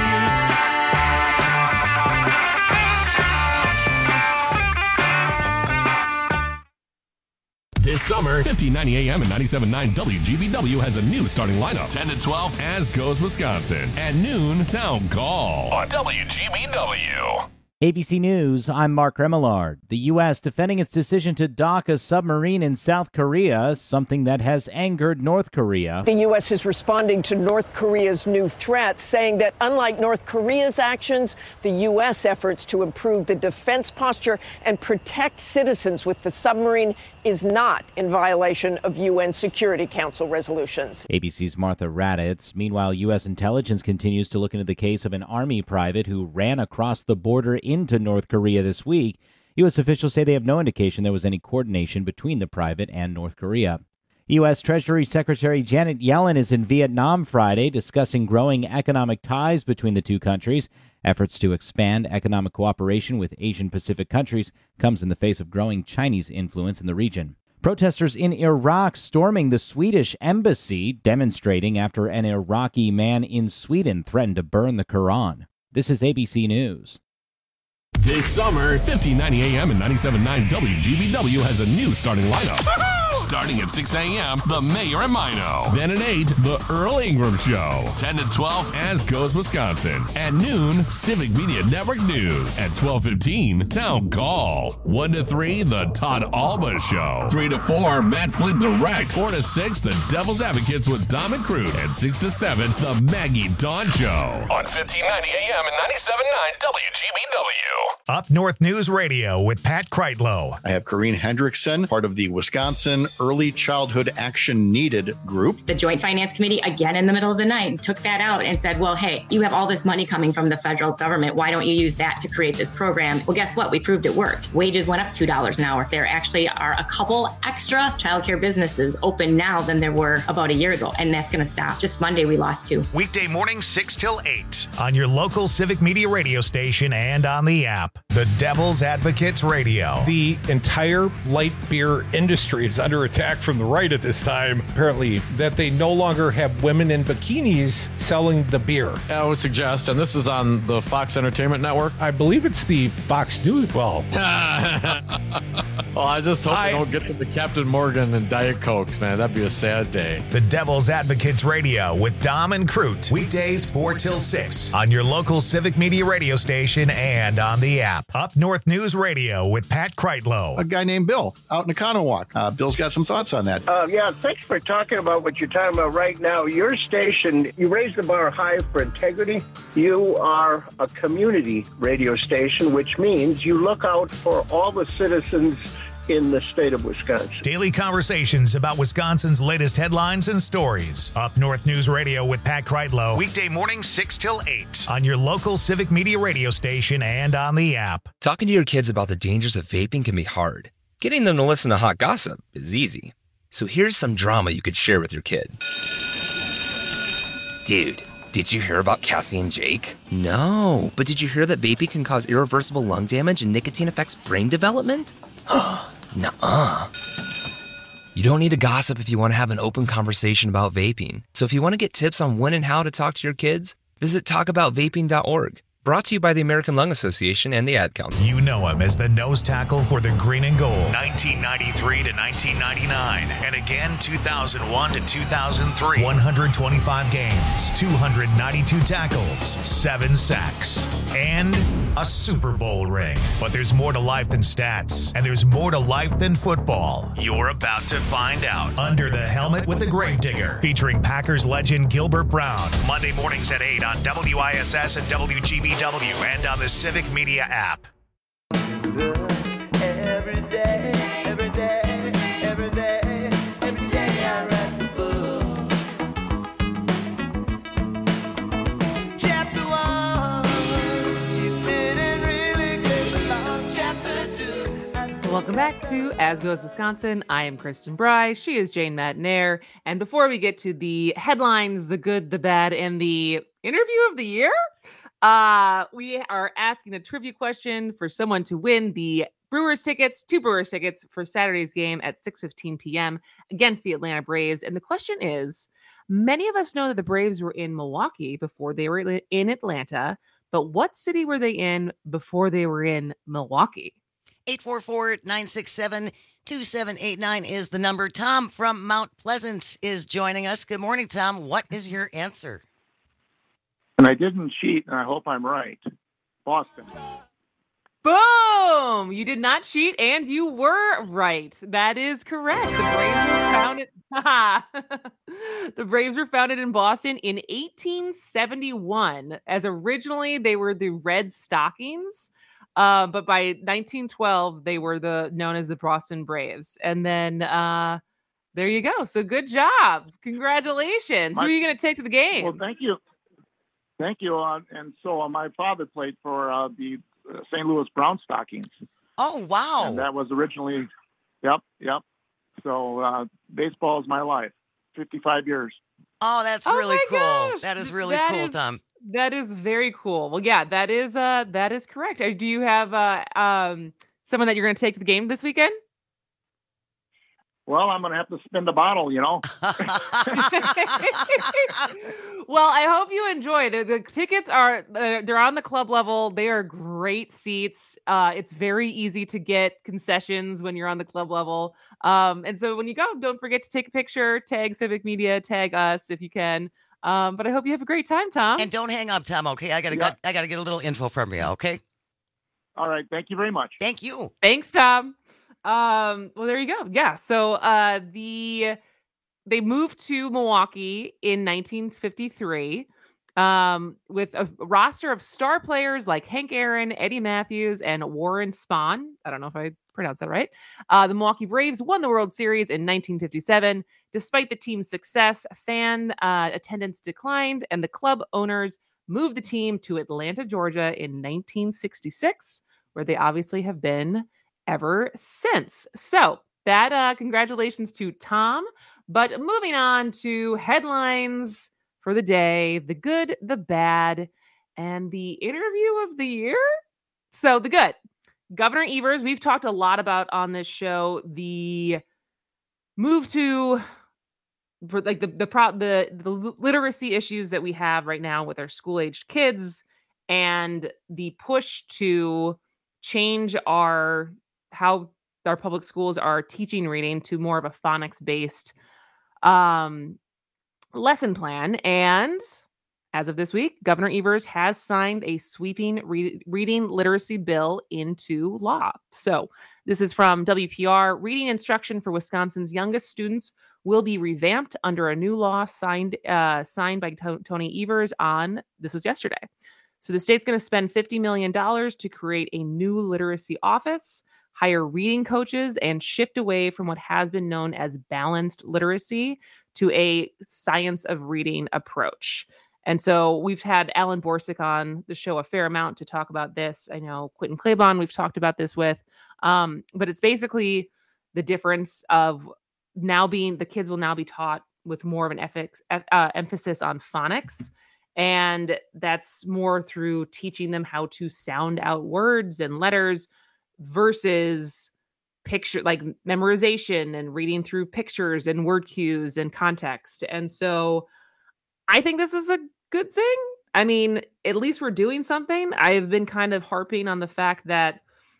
This summer, fifteen ninety A M and ninety-seven point nine W G B W has a new starting lineup. ten to twelve, As Goes Wisconsin. At noon, Town Call on W G B W. A B C News, I'm Mark Remillard. The U S defending its decision to dock a submarine in South Korea, something that has angered North Korea. The U S is responding to North Korea's new threat, saying that unlike North Korea's actions, the U S efforts to improve the defense posture and protect citizens with the submarine is not in violation of U N Security Council resolutions. A B C's Martha Raddatz. Meanwhile, U S intelligence continues to look into the case of an Army private who ran across the border into North Korea this week. U S officials say they have no indication there was any coordination between the private and North Korea. U S Treasury Secretary Janet Yellen is in Vietnam Friday discussing growing economic ties between the two countries Efforts to expand economic cooperation with Asian Pacific countries comes in the face of growing Chinese influence in the region. Protesters in Iraq storming the Swedish embassy, demonstrating after an Iraqi man in Sweden threatened to burn the Quran. This is A B C News. This summer, fifteen ninety A M and ninety-seven point nine W G B W has a new starting lineup. Starting at six A M, The Mayor and Mino. Then at eight, The Earl Ingram Show. ten to twelve, As Goes Wisconsin. At noon, Civic Media Network News. At twelve fifteen, Town Call. one to three, The Todd Alba Show. three to four, Matt Flint Direct. four to six, The Devil's Advocates with Dom and Crute. And six to seven, The Maggie Dawn Show. On fifteen ninety A M and ninety-seven point nine W G B W. Up North News Radio with Pat Kreitlow. I have Corrine Hendrickson, part of the Wisconsin Early Childhood Action Needed group. The Joint Finance Committee, again in the middle of the night, took that out and said, well, hey, you have all this money coming from the federal government. Why don't you use that to create this program? Well, guess what? We proved it worked. Wages went up two dollars an hour. There actually are a couple extra childcare businesses open now than there were about a year ago, and that's going to stop. Just Monday, we lost two. Weekday mornings six till eight on your local Civic Media radio station and on the app. The Devil's Advocates Radio. The entire light beer industry is under attack from the right at this time, apparently, that they no longer have women in bikinis selling the beer. I would suggest, and this is on the Fox Entertainment Network. I believe it's the Fox News. Well, well, I just hope I, they don't get to the Captain Morgan and Diet Cokes, man. That'd be a sad day. The Devil's Advocates Radio with Dom and Crute. Weekdays four till six on your local Civic Media radio station and on the app. Up North News Radio with Pat Kreitlow. A guy named Bill out in Economowoc. Uh, Bill's got some thoughts on that. Uh, yeah, thanks for talking about what you're talking about right now. Your station, you raise the bar high for integrity. You are a community radio station, which means you look out for all the citizens in the state of Wisconsin. Daily conversations about Wisconsin's latest headlines and stories. Up North News Radio with Pat Kreitlow. Weekday mornings six till eight on your local Civic Media radio station and on the app. Talking to your kids about the dangers of vaping can be hard. Getting them to listen to hot gossip is easy. So here's some drama you could share with your kid. Dude, did you hear about Cassie and Jake? No, but did you hear that vaping can cause irreversible lung damage and nicotine affects brain development? Nuh-uh. You don't need to gossip if you want to have an open conversation about vaping. So if you want to get tips on when and how to talk to your kids, visit talk about vaping dot org. Brought to you by the American Lung Association and the Ad Council. You know him as the nose tackle for the green and gold. nineteen ninety-three to nineteen ninety-nine. And again, two thousand one to two thousand three. one hundred twenty-five games, two hundred ninety-two tackles, seven sacks, and a Super Bowl ring. But there's more to life than stats, and there's more to life than football. You're about to find out. Under the Helmet with the Gravedigger, featuring Packers legend Gilbert Brown. Monday mornings at eight on W I S S and W G B W and on the Civic Media app. Every day, every day, every day, every day I write the book. Chapter one, it didn't really get along. Chapter two. Welcome back to As Goes Wisconsin. I am Kristen Bry. She is Jane Matinaire. And before we get to the headlines, the good, the bad, and the interview of the year, Uh, we are asking a trivia question for someone to win the Brewers tickets, two Brewers tickets for Saturday's game at six fifteen p.m. against the Atlanta Braves. And the question is, many of us know that the Braves were in Milwaukee before they were in Atlanta, but what city were they in before they were in Milwaukee? eight four four, nine six seven, two seven eight nine is the number. Tom from Mount Pleasant is joining us. Good morning, Tom. What is your answer? And I didn't cheat, and I hope I'm right. Boston. Boom! You did not cheat, and you were right. That is correct. The Braves were founded. The Braves were founded in Boston in eighteen seventy-one. As originally they were the Red Stockings, uh, but by nineteen twelve they were the known as the Boston Braves. And then uh, there you go. So good job. Congratulations. My, Who are you going to take to the game? Well, thank you. Thank you. Uh, and so uh, my father played for uh, the uh, Saint Louis Brown Stockings. Oh, wow. And that was originally, yep, yep. So uh, baseball is my life, fifty-five years. Oh, that's Oh really my cool. gosh, That is th- really that cool, is- Tom. That is very cool. Well, yeah, that is uh that is correct. Uh, Do you have uh um someone that you're going to take to the game this weekend? Well, I'm going to have to spin the bottle, you know. Well, I hope you enjoy. The the tickets are uh, they're on the club level. They are great seats. Uh, it's very easy to get concessions when you're on the club level. Um, and so when you go, don't forget to take a picture, tag Civic Media, tag us if you can. Um, but I hope you have a great time, Tom. And don't hang up, Tom. Okay, I gotta Yeah. got, I gotta get a little info from you. Okay. All right. Thank you very much. Thank you. Thanks, Tom. Um, well, there you go. Yeah. So uh, the they moved to Milwaukee in nineteen fifty-three um, with a roster of star players like Hank Aaron, Eddie Matthews, and Warren Spahn. I don't know if I pronounced that right. Uh, the Milwaukee Braves won the World Series in nineteen fifty-seven. Despite the team's success, fan uh, attendance declined, and the club owners moved the team to Atlanta, Georgia in nineteen sixty-six, where they obviously have been ever since. So that uh, congratulations to Tom. But moving on to headlines for the day, the good, the bad, and the interview of the year. So the good, Governor Evers, we've talked a lot about on this show, the move to for like the the pro the, the literacy issues that we have right now with our school-aged kids and the push to change our how our public schools are teaching reading to more of a phonics based um lesson plan. And as of this week, Governor Evers has signed a sweeping re- reading literacy bill into law. So this is from W P R. Reading instruction for Wisconsin's youngest students will be revamped under a new law signed uh, signed by to- Tony Evers on, this was yesterday. So the state's going to spend fifty million dollars to create a new literacy office, hire reading coaches, and shift away from what has been known as balanced literacy to a science of reading approach. And so we've had Alan Borsick on the show a fair amount to talk about this. I know Quentin Claiborne we've talked about this with, um, but it's basically the difference of now being, the kids will now be taught with more of an ethics, uh, emphasis on phonics. And that's more through teaching them how to sound out words and letters versus picture, like memorization and reading through pictures and word cues and context. And so I think this is a good thing. I mean, at least we're doing something. I've been kind of harping on the fact that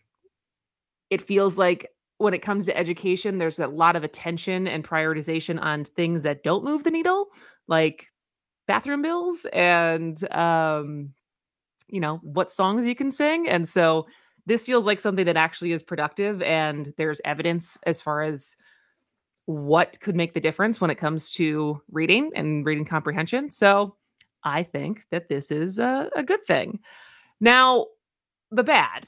it feels like when it comes to education, there's a lot of attention and prioritization on things that don't move the needle, like bathroom bills and, um, you know, what songs you can sing. And so this feels like something that actually is productive, and there's evidence as far as what could make the difference when it comes to reading and reading comprehension. So I think that this is a, a good thing. Now, the bad.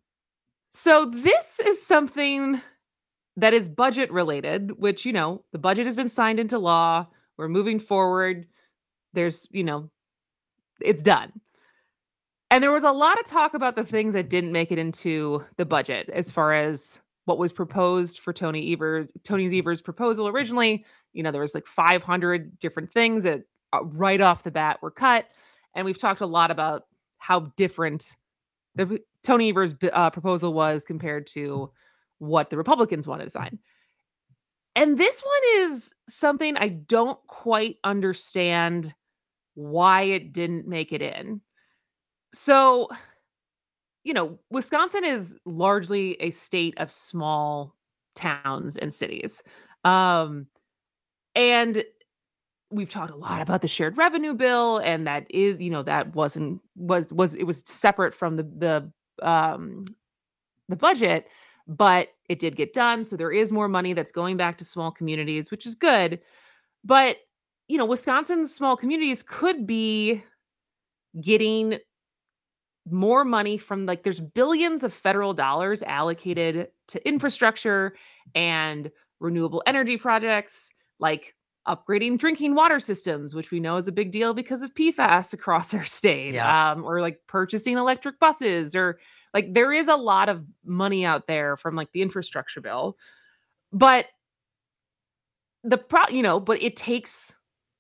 So this is something that is budget related, which, you know, the budget has been signed into law. We're moving forward. There's, you know, it's done. And there was a lot of talk about the things that didn't make it into the budget as far as what was proposed for Tony Evers, Tony Evers' proposal originally. You know, there was like five hundred different things that uh, right off the bat were cut. And we've talked a lot about how different the Tony Evers' uh, proposal was compared to what the Republicans wanted to sign. And this one is something I don't quite understand why it didn't make it in. So, you know, Wisconsin is largely a state of small towns and cities. Um, and we've talked a lot about the shared revenue bill, and that is, you know, that wasn't, was, was, it was separate from the, the, um, the budget, but it did get done. So there is more money that's going back to small communities, which is good. But, you know, Wisconsin's small communities could be getting more money from, like, there's billions of federal dollars allocated to infrastructure and renewable energy projects, like upgrading drinking water systems, which we know is a big deal because of P FAS across our state, Yeah. um, or like purchasing electric buses, or like there is a lot of money out there from like the infrastructure bill. But the pro, you know, but it takes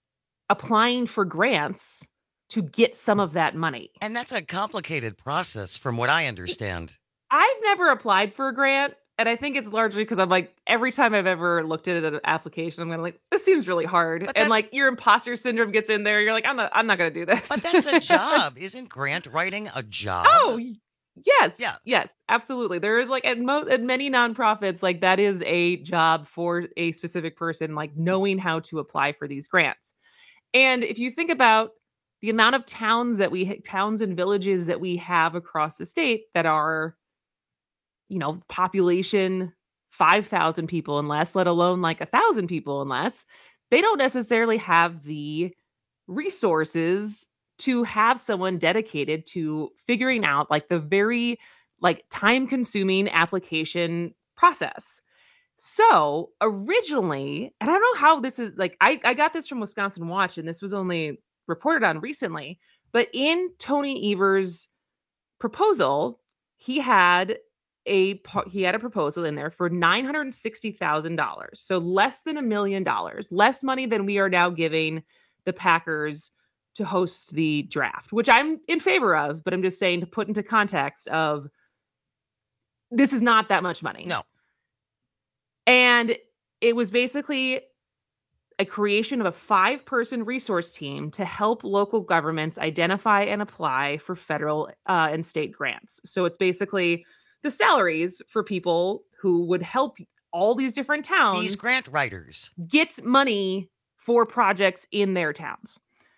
applying for grants to get some of that money. And that's a complicated process from what I understand. I've never applied for a grant, and I think it's largely because I'm like, every time I've ever looked at an application, I'm gonna like, this seems really hard. And like your imposter syndrome gets in there, you're like, I'm not I'm not gonna do this. But that's a job. Isn't grant writing a job? Oh, yes. Yeah. Yes, absolutely. There is like at, mo- at many nonprofits, like that is a job for a specific person, like knowing how to apply for these grants. And if you think about the amount of towns that we towns and villages that we have across the state that are, you know, population five thousand people and less, let alone like a thousand people and less, they don't necessarily have the resources to have someone dedicated to figuring out like the very like time consuming application process. So originally, and I don't know how this is like, I, I got this from Wisconsin Watch and this was only reported on recently, but in Tony Evers' proposal, he had a he had a proposal in there for nine hundred sixty thousand dollars. So less than a million dollars, less money than we are now giving the Packers to host the draft, which I'm in favor of, but I'm just saying to put into context of this is not that much money. No. And it was basically a creation of a five-person resource team to help local governments identify and apply for federal uh, and state grants. So it's basically the salaries for people who would help all these different towns. These grant writers. Get money for projects in their towns.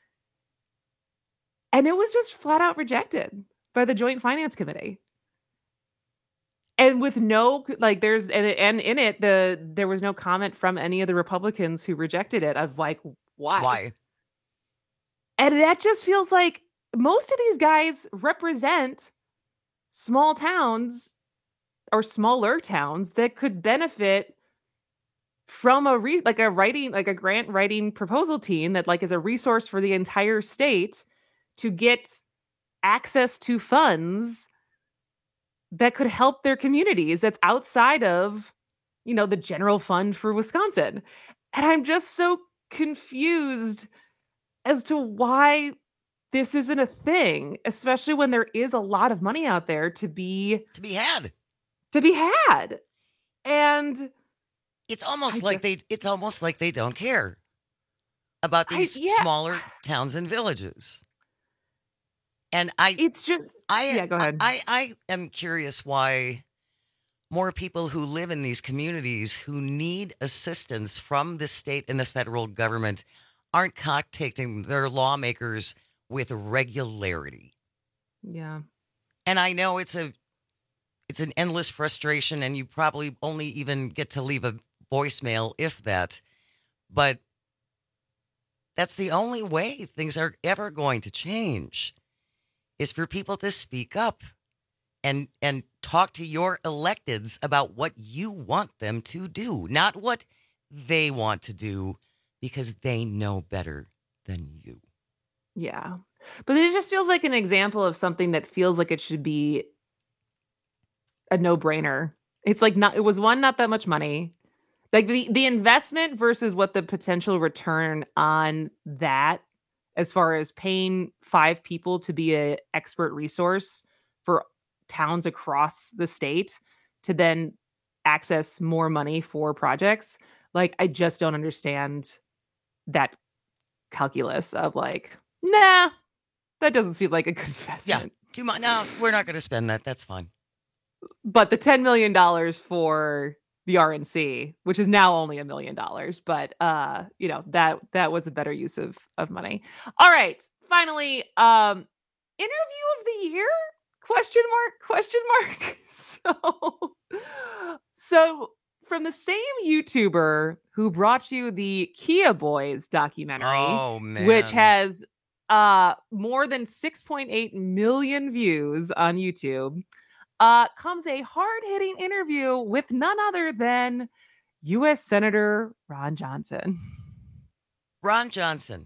And it was just flat out rejected by the Joint Finance Committee. And with no, like there's, and, and in it, the there was no comment from any of the Republicans who rejected it of like, why? Why? And that just feels like most of these guys represent small towns or smaller towns that could benefit from a re- like a writing, like a grant writing proposal team that like is a resource for the entire state to get access to funds that could help their communities that's outside of, you know, the general fund for Wisconsin. And I'm just so confused as to why this isn't a thing, especially when there is a lot of money out there to be to be had. To be had. And it's almost I like just, they it's almost like they don't care about these I, yeah. smaller towns and villages. And I it's just I yeah, go ahead. I, I am curious why more people who live in these communities who need assistance from the state and the federal government aren't contacting their lawmakers with regularity. Yeah. And I know it's a it's an endless frustration, and you probably only even get to leave a voicemail, if that. But that's the only way things are ever going to change, is for people to speak up and and talk to your electeds about what you want them to do, not what they want to do, because they know better than you. Yeah. But it just feels like an example of something that feels like it should be a no-brainer. It's like not it was one, not that much money. Like the the investment versus what the potential return on that, as far as paying five people to be an expert resource for towns across the state to then access more money for projects. Like, I just don't understand that calculus of like, nah, that doesn't seem like a good investment. Yeah, too much. No, we're not going to spend that. That's fine. But the ten million dollars for the R N C, which is now only a million dollars, but uh, you know, that that was a better use of of money. All right, finally, um, interview of the year? Question mark? Question mark? So, so from the same YouTuber who brought you the Kia Boys documentary, oh, man. which has uh more than six point eight million views on YouTube. Uh, comes a hard-hitting interview with none other than U S Senator Ron Johnson. Ron Johnson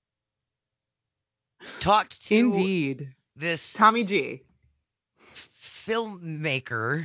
talked to Indeed. this Tommy G filmmaker.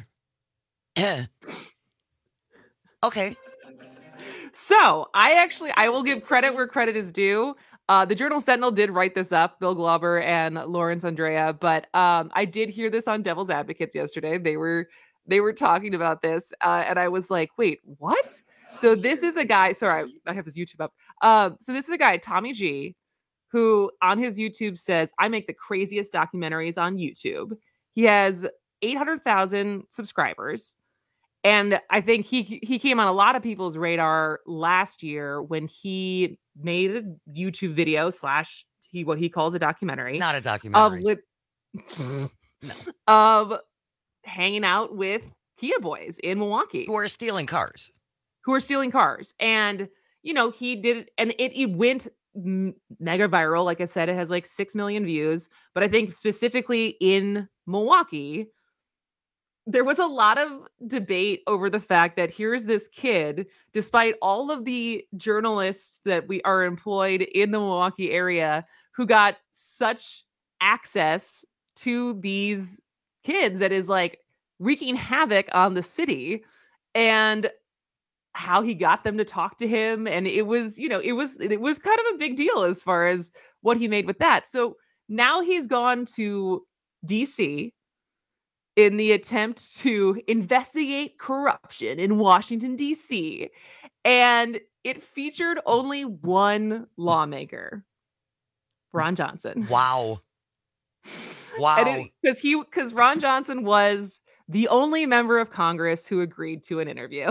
Okay. So I actually, I will give credit where credit is due. Uh, the Journal Sentinel did write this up, Bill Glauber and Lawrence Andrea, but um, I did hear this on Devil's Advocates yesterday. They were they were talking about this, uh, and I was like, wait, what? So this is a guy, sorry, I have his YouTube up. Um, so this is a guy, Tommy G, who on his YouTube says, I make the craziest documentaries on YouTube. He has eight hundred thousand subscribers. And I think he he came on a lot of people's radar last year when he made a YouTube video slash he what he calls a documentary. Not a documentary. Of, li- no. of hanging out with Kia boys in Milwaukee. Who are stealing cars. Who are stealing cars. And, you know, he did, and it, it went mega viral. Like I said, it has like six million views. But I think specifically in Milwaukee, there was a lot of debate over the fact that here's this kid, despite all of the journalists that we are employed in the Milwaukee area, who got such access to these kids that is like wreaking havoc on the city, and how he got them to talk to him. And it was, you know, it was, it was kind of a big deal as far as what he made with that. So now he's gone to D C in the attempt to investigate corruption in Washington, D C. And it featured only one lawmaker, Ron Johnson. Wow. Wow. Because he, because Ron Johnson was the only member of Congress who agreed to an interview.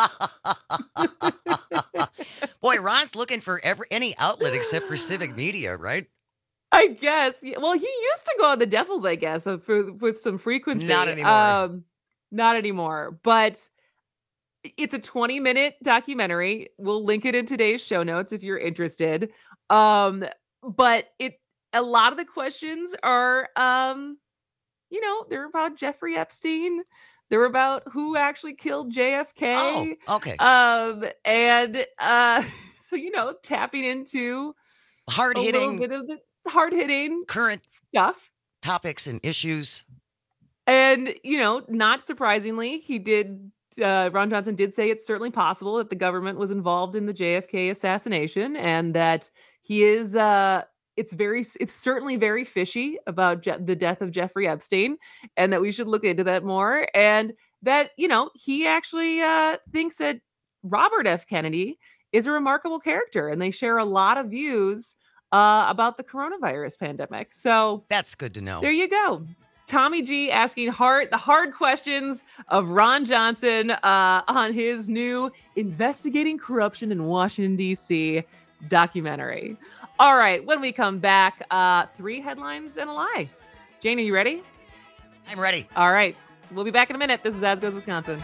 Boy, Ron's looking for every any outlet except for civic media, right? I guess. Well, he used to go on the Devils, I guess, uh, for, with some frequency. Not anymore. Um, not anymore. But it's a twenty minute documentary. We'll link it in today's show notes if you're interested. Um, but it a lot of the questions are, um, you know, they're about Jeffrey Epstein. They're about who actually killed J F K. Oh, okay. Um, and uh, so, you know, tapping into hard hitting, bit of the hard hitting current stuff, topics and issues. And, you know, not surprisingly, he did, uh, Ron Johnson did say it's certainly possible that the government was involved in the J F K assassination, and that he is, uh, it's very, it's certainly very fishy about Je- the death of Jeffrey Epstein, and that we should look into that more. And that, you know, he actually uh, thinks that Robert F. Kennedy is a remarkable character, and they share a lot of views uh, about the coronavirus pandemic. So that's good to know. There you go. Tommy G asking hard, the hard questions of Ron Johnson uh, on his new Investigating Corruption in Washington, D C documentary. All right, when we come back, uh, three headlines and a lie. Jane, are you ready? I'm ready. All right, we'll be back in a minute. This is As Goes Wisconsin.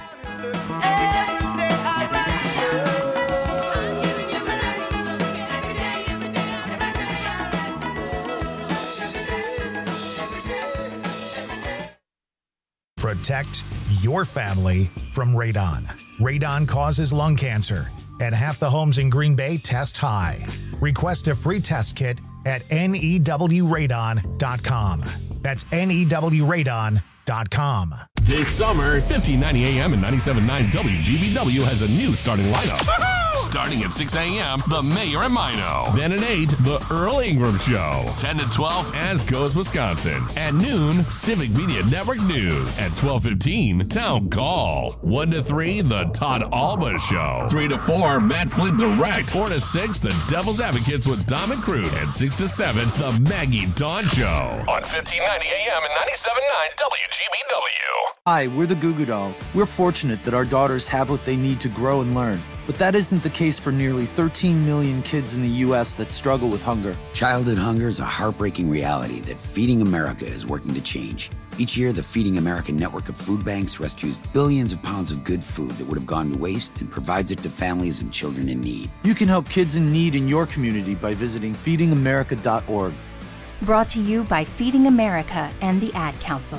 Protect your family from radon. Radon causes lung cancer, and half the homes in Green Bay test high. Request a free test kit at N E W radon dot com. That's N E W radon dot com. This summer, fifteen ninety A M and ninety-seven point nine W G B W has a new starting lineup. Starting at six A M, The Mayor and Mino. Then at eight, The Earl Ingram Show. ten to twelve, As Goes Wisconsin. At noon, Civic Media Network News. At twelve fifteen, Town Call. one to three, The Todd Alba Show. three to four, Matt Flint Direct. four to six, The Devil's Advocates with Dom and Cruz. And six to seven, The Maggie Dawn Show. On fifteen ninety A M and ninety-seven point nine W G B W. Hi, we're the Goo Goo Dolls. We're fortunate that our daughters have what they need to grow and learn. But that isn't the case for nearly thirteen million kids in the U S that struggle with hunger. Childhood hunger is a heartbreaking reality that Feeding America is working to change. Each year, the Feeding America network of food banks rescues billions of pounds of good food that would have gone to waste and provides it to families and children in need. You can help kids in need in your community by visiting feeding america dot org. Brought to you by Feeding America and the Ad Council.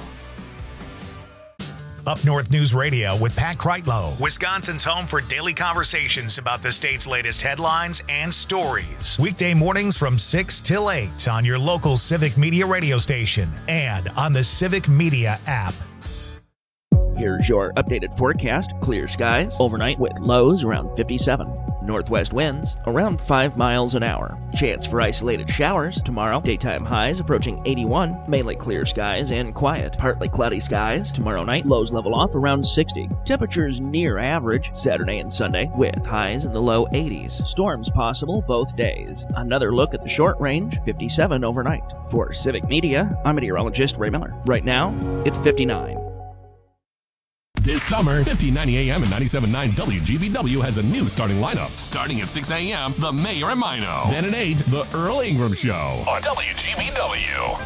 Up North News Radio with Pat Kreitlow, Wisconsin's home for daily conversations about the state's latest headlines and stories. Weekday mornings from six till eight on your local Civic Media radio station and on the Civic Media app. Here's your updated forecast. Clear skies overnight with lows around fifty-seven. Northwest winds around five miles an hour. Chance for isolated showers tomorrow. Daytime highs approaching eighty-one. Mainly clear skies and quiet. Partly cloudy skies tomorrow night. Lows level off around sixty. Temperatures near average Saturday and Sunday with highs in the low eighties. Storms possible both days. Another look at the short range, fifty-seven overnight. For Civic Media, I'm meteorologist Ray Miller. Right now, it's fifty-nine. This summer, fifteen ninety A M and ninety-seven point nine W G B W has a new starting lineup. Starting at six A M, The Mayor and Mino. Then at eight, The Earl Ingram Show on W G B W.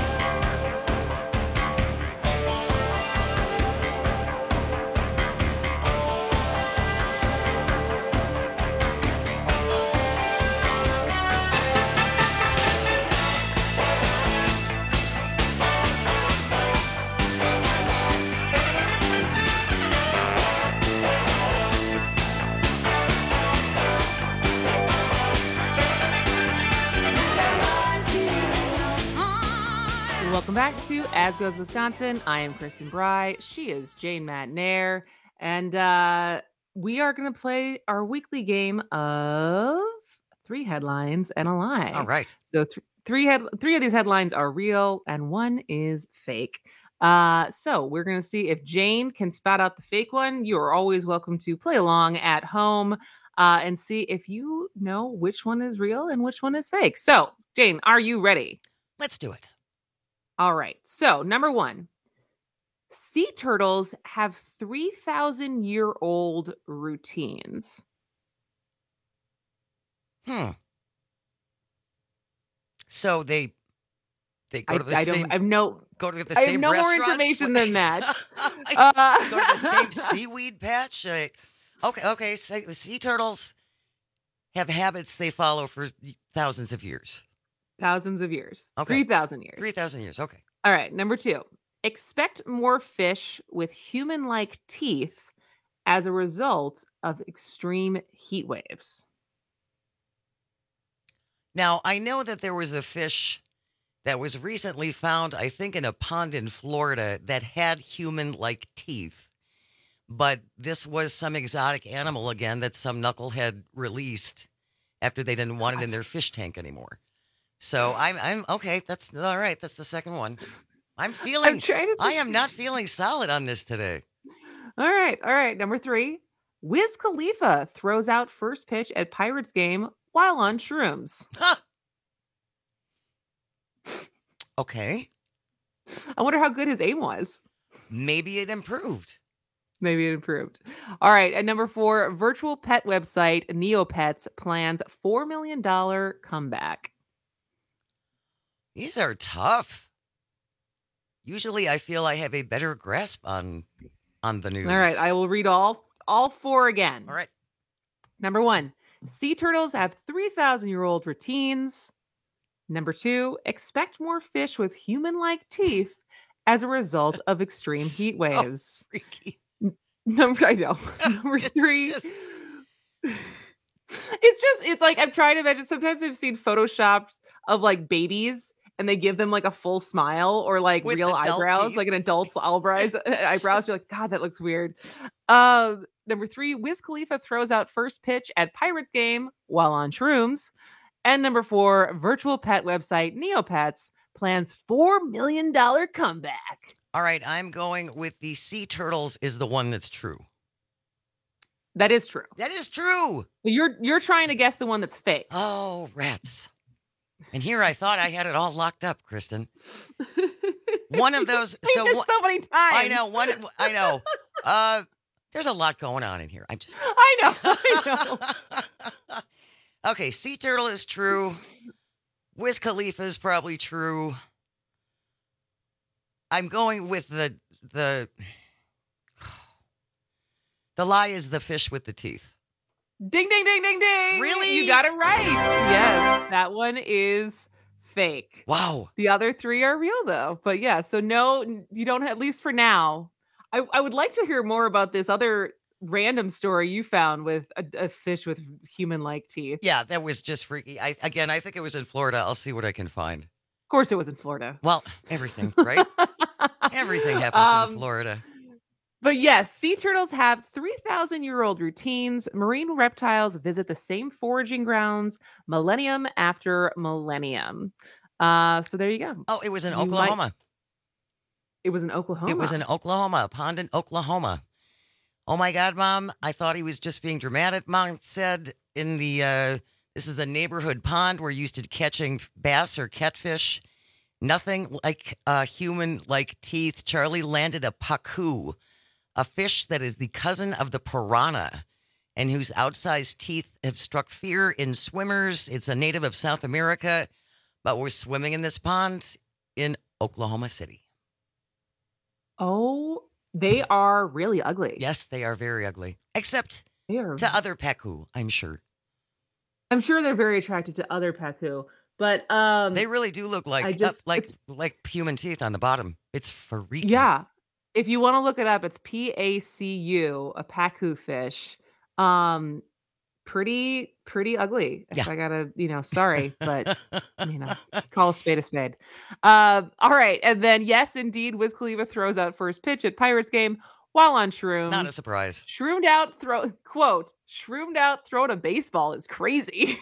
Welcome back to As Goes Wisconsin. I am Kristen Bry. She is Jane Matnair. And uh, we are going to play our weekly game of three headlines and a lie. All right. So th- three head- three of these headlines are real and one is fake. Uh, so we're going to see if Jane can spot out the fake one. You are always welcome to play along at home uh, and see if you know which one is real and which one is fake. So, Jane, are you ready? Let's do it. All right. So, number one, sea turtles have three thousand year old routines. Hmm. So they they go I, to the I same. don't. I have no. Go to the I same. have no more restaurants? information than that. uh, go to the same seaweed patch. Uh, okay. Okay. So sea turtles have habits they follow for thousands of years. Thousands of years. Okay. Three thousand years. Three thousand years. Okay. All right. Number two. Expect more fish with human-like teeth as a result of extreme heat waves. Now, I know that there was a fish that was recently found, I think, in a pond in Florida that had human-like teeth. But this was some exotic animal, again, that some knucklehead released after they didn't want it in their fish tank anymore. So I'm, I'm okay. That's all right. That's the second one. I'm feeling, I'm trying to I am not feeling solid on this today. All right. All right. Number three. Wiz Khalifa throws out first pitch at Pirates game while on shrooms. Huh. Okay. I wonder how good his aim was. Maybe it improved. Maybe it improved. All right. At number four, virtual pet website Neopets plans four million dollars comeback. These are tough. Usually I feel I have a better grasp on on the news. All right. I will read all all four again. All right. Number one, sea turtles have three thousand year old routines. Number two, expect more fish with human-like teeth as a result of extreme heat waves. Oh, freaky. Number, I know. Number three. Just... It's just, it's like, I'm trying to imagine, sometimes I've seen photoshops of like babies and they give them like a full smile or like With real adult eyebrows, teeth. like an adult's eyebrows. eyebrows. You're like, God, that looks weird. Uh, number three, Wiz Khalifa throws out first pitch at Pirates game while on shrooms. And number four, virtual pet website Neopets plans four million dollars comeback. All right, I'm going with the sea turtles is the one that's true. That is true. That is true. You're you're trying to guess the one that's fake. Oh, rats. And here I thought I had it all locked up, Kristen. One of those. So, one, so many times. I know. One. I know. Uh, there's a lot going on in here. I'm just. I know. I know. Okay, sea turtle is true. Wiz Khalifa is probably true. I'm going with the the the lie is the fish with the teeth. Ding, ding, ding, ding, ding. Really? You got it right. Yes, that one is fake. Wow. The other three are real, though. But yeah, so no, you don't have, at least for now. I, I would like to hear more about this other random story you found with a, a fish with human-like teeth. Yeah, that was just freaky. I again, I think it was in Florida. I'll see what I can find. Of course, it was in Florida. Well, everything, right? Everything happens Um, in Florida. But yes, sea turtles have three thousand year old routines. Marine reptiles visit the same foraging grounds millennium after millennium. Uh, so there you go. Oh, it was in You Oklahoma. might- It was in Oklahoma. It was in Oklahoma, a pond in Oklahoma. Oh my God, Mom! I thought he was just being dramatic. Mom said in the uh, this is the neighborhood pond we're used to catching bass or catfish. Nothing like uh, human-like teeth. Charlie landed a pacu, a fish that is the cousin of the piranha, and whose outsized teeth have struck fear in swimmers. It's a native of South America, but we're swimming in this pond in Oklahoma City. Oh, they are really ugly. Yes, they are very ugly, except They are- to other pacu, I'm sure. I'm sure they're very attractive to other pacu, but um, They really do look like I just- uh, like like human teeth on the bottom. It's freaky. yeah. If you want to look it up, it's P A C U, a pacu fish. Um, pretty pretty ugly. If Yeah. I gotta, you know, sorry, but you know, call a spade a spade. Um, all right, and then yes, indeed, Wiz Khalifa throws out first pitch at Pirates game while on shrooms. Not a surprise. Shroomed out throw quote, shroomed out throwing a baseball is crazy.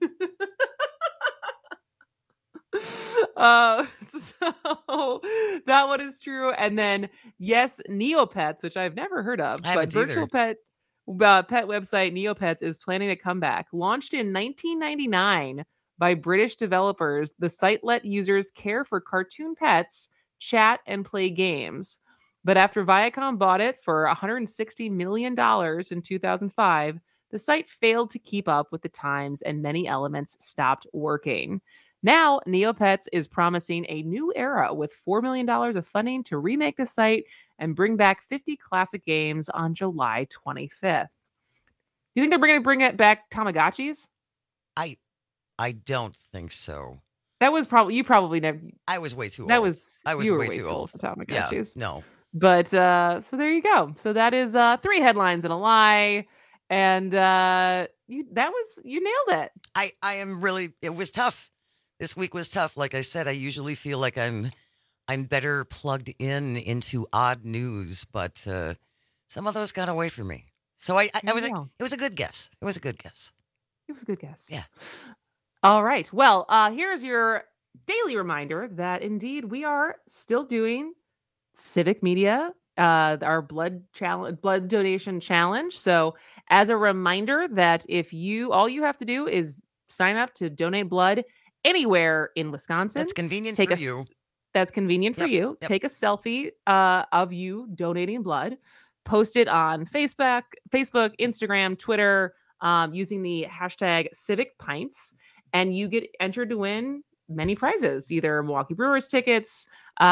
uh so that one is true. And then yes, Neopets, which I've never heard of, I but haven't either. virtual pet uh, pet website Neopets is planning to come back. Launched in nineteen ninety-nine by British developers, the site let users care for cartoon pets, chat, and play games. But after Viacom bought it for one hundred sixty million dollars in two thousand five, the site failed to keep up with the times and many elements stopped working. Now, Neopets is promising a new era with four million dollars of funding to remake the site and bring back fifty classic games on July twenty-fifth. You think they're going to bring it back Tamagotchis? I I don't think so. That was probably, you probably never, I was way too that old. was, I was you were way, way too old for Tamagotchis. Yeah, no. But uh, so there you go. So that is uh, three headlines and a lie. And uh, you, that was, you nailed it. I, I am really, it was tough. This week was tough. Like I said, I usually feel like I'm I'm better plugged in into odd news, but uh, some of those got away from me. So I, I, I was, a, Wow. it was a good guess. It was a good guess. It was a good guess. Yeah. All right. Well, uh, here's your daily reminder that indeed we are still doing Civic Media, uh, our blood challenge, blood donation challenge. So, as a reminder that if you, all you have to do is sign up to donate blood anywhere in Wisconsin. That's convenient Take for a s- you. That's convenient for Yep, you. yep. Take a selfie uh, of you donating blood. Post it on Facebook, Facebook, Instagram, Twitter, um, using the hashtag Civic Pints, and you get entered to win many prizes, either Milwaukee Brewers tickets.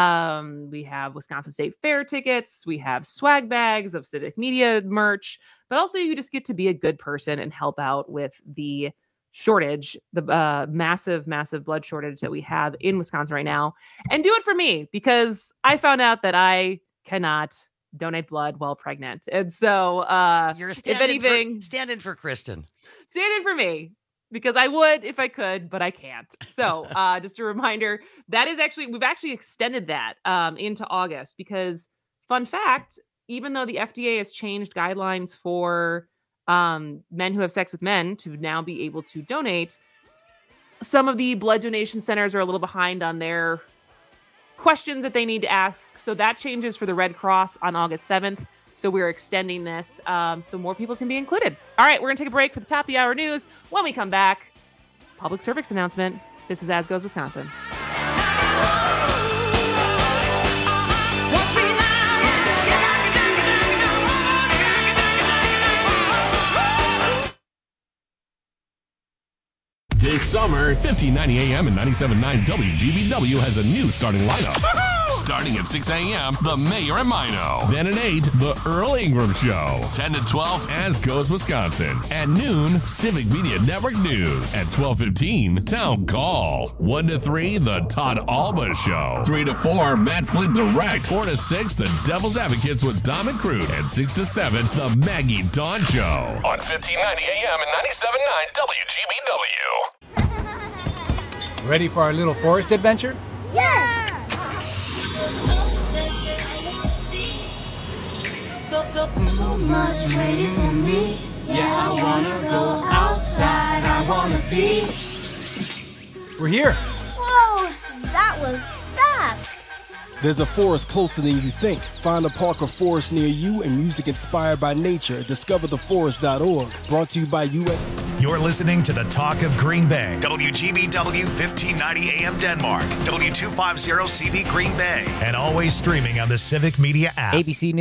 Um, we have Wisconsin State Fair tickets. We have swag bags of Civic Media merch, but also you just get to be a good person and help out with the shortage, the uh, massive, massive blood shortage that we have in Wisconsin right now. And do it for me, because I found out that I cannot donate blood while pregnant. And so, uh, You're if standing anything, for, stand in for Kristen. stand in for me, because I would if I could, but I can't. So uh, just a reminder, that is actually, we've actually extended that um, into August, because fun fact, even though the F D A has changed guidelines for um, men who have sex with men to now be able to donate, some of the blood donation centers are a little behind on their questions that they need to ask. So that changes for the Red Cross on August seventh. So we're extending this um, so more people can be included. All right, we're going to take a break for the top of the hour news. When we come back, public service announcement. This is As Goes Wisconsin. This summer, fifteen ninety A M and ninety-seven point nine W G B W has a new starting lineup. Starting at six A M, The Mayor and Mino. Then at eight, The Earl Ingram Show. ten to twelve, As Goes Wisconsin. At noon, Civic Media Network News. At twelve fifteen, Town Call. one to three, The Todd Alba Show. three to four, Matt Flint Direct. four to six, The Devil's Advocates with Dom and Cruz. And six to seven, The Maggie Dawn Show. On fifteen ninety A M and ninety-seven point nine W G B W. Ready for our little forest adventure? Yes! much waiting for me. Yeah, I wanna go outside, I wanna be. We're here. Whoa, that was fast. There's a forest closer than you think. Find a park or forest near you and music inspired by nature. Discover the forest dot org. Brought to you by U S You're listening to the Talk of Green Bay. W G B W fifteen ninety A M Denmark. W two fifty C V Green Bay. And always streaming on the Civic Media app. A B C News.